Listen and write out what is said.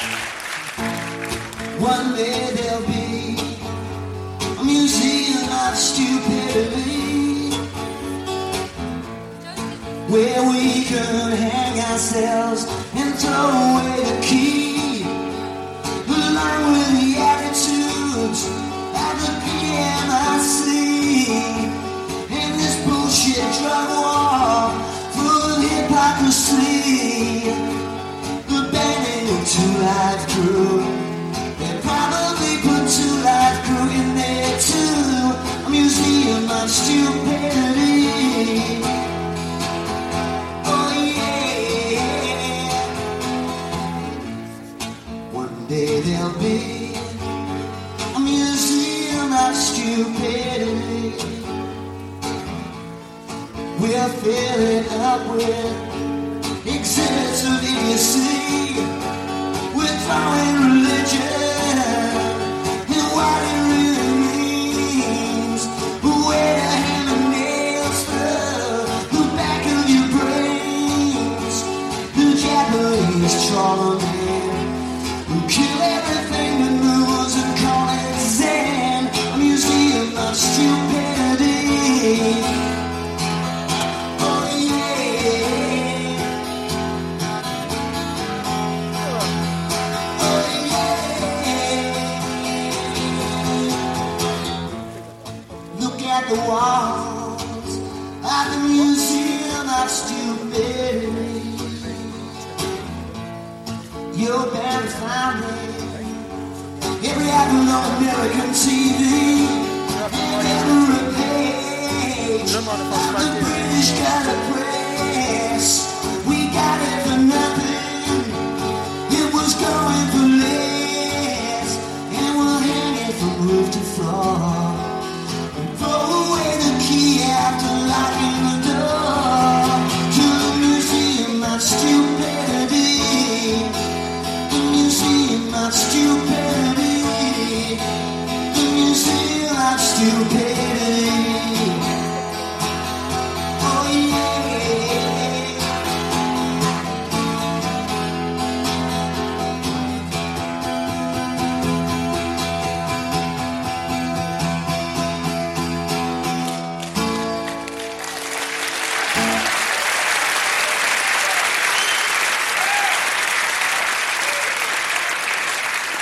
One day there'll be a museum of stupidity where we can hang ourselves and throw away the key, along with the attitudes of the PMIC and this bullshit drug war full of hypocrisy. The bandit Two Live Crew. Probably put Two Live Crew in there too. A museum of stupidity. Oh yeah. One day there'll be a museum of stupidity. We'll fill it up with exhibits of idiocy. We're throwing religion. What it really means, where the hammer nails the back of your brains, the Japanese trawler man who kill everything that moves and call it Zen, a museum of stupidity. Oh yeah. Oh yeah. Look at the walls of the museum of stupidity. You're bound to find me every advert on American TV, and every page of the British got a